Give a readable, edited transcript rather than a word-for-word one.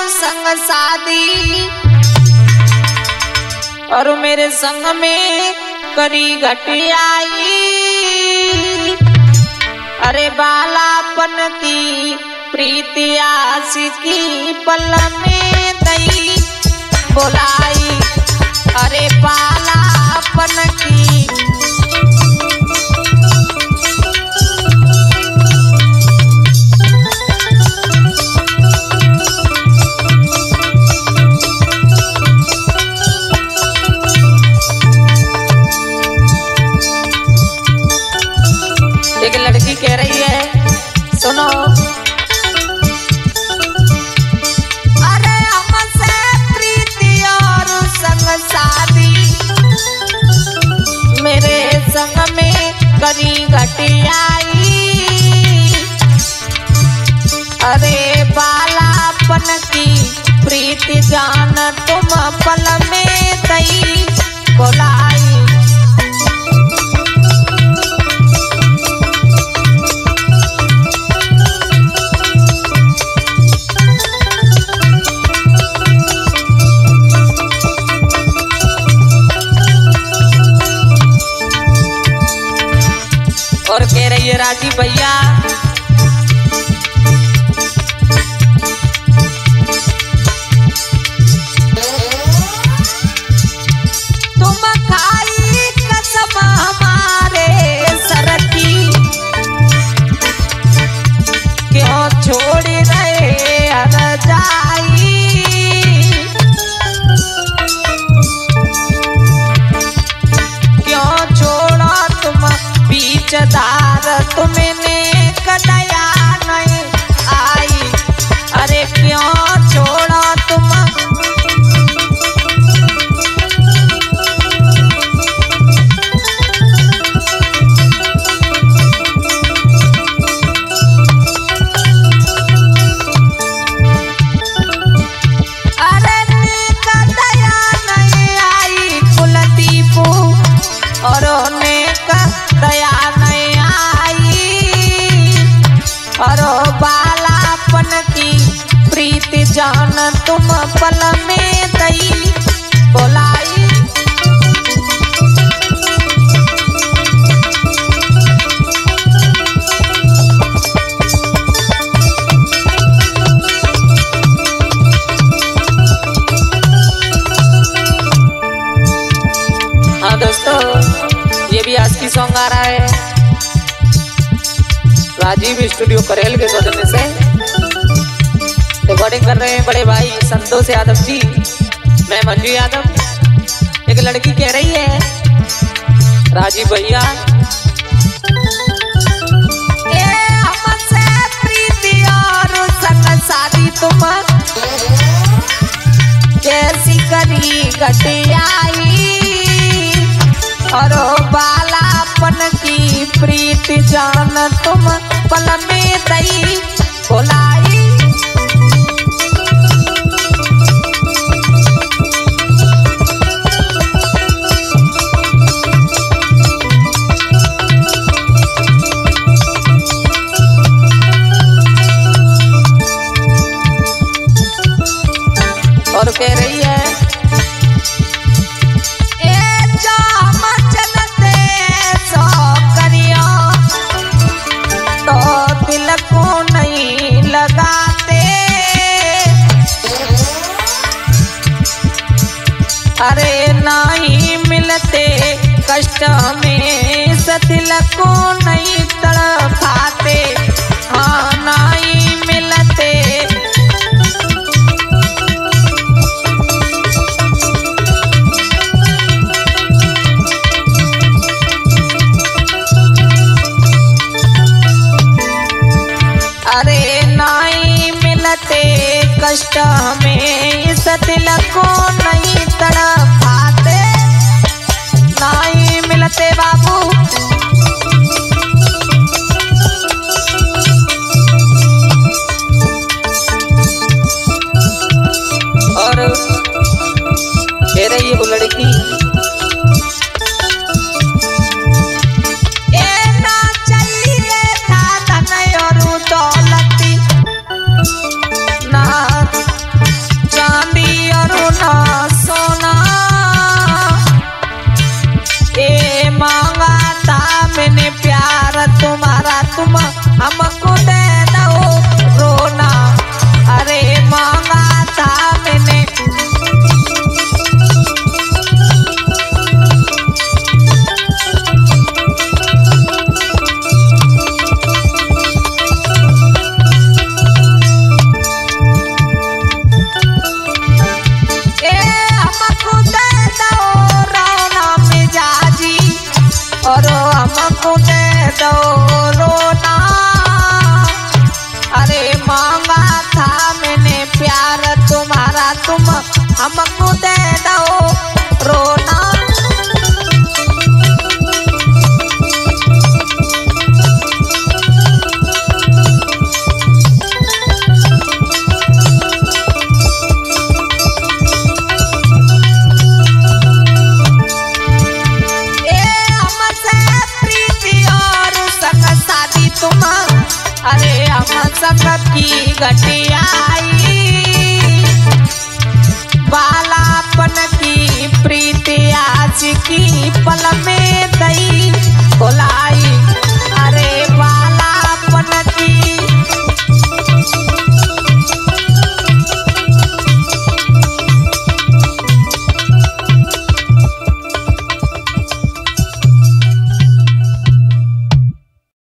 संग शादी और मेरे संग में करी घटियाई। अरे बालापन की प्रीति आशिकी पल में दई बोलाई। अरे बालापन की एक लड़की कह रही है, सुनो। अरे हमसे प्रीति और संग शादी मेरे संग में करी घटियाई। अरे बालापन की प्रीति जान तुम पल में दई बोलाई। और कह रही है राजी भैया, तुम खाई कसम हमारे सर की, क्यों छोड़ रहे हर जाई। क्यों छोड़ा तुम बीचदार तुमने कदया नहीं आई। अरे क्यों छोड़ा तुम अरे कदया नहीं आई कुलदीप और दया नहीं आई। और बालापन की प्रीति जान तुम पल में दई बोलाई। हाँ दोस्तों, ये भी आज की सॉन्ग आ रहा है राजीव स्टूडियो करेल के सौजन्य से। रिकॉर्डिंग कर रहे हैं बड़े भाई संतोष यादव जी, मैं मंजू यादव। एक लड़की कह रही है, राजीव भैया हमसे प्रीति और संग शादी तुम कैसी करी घटियाई। और बालापन की प्रीति जान तुम पल में दई बोलाई। और कह रही है, अरे नहीं मिलते कष्ट में सतिल को नहीं तड़पाते। हाँ नहीं मिलते अरे नहीं मिलते कष्ट में इस दिल को नहीं तड़पाते। नहीं मिलते बाबू और कह रही है वो लड़की, ना चाहिए था धन और दौलती, ना तुम हमको दे दो रोना। अरे हम सबकी गटिया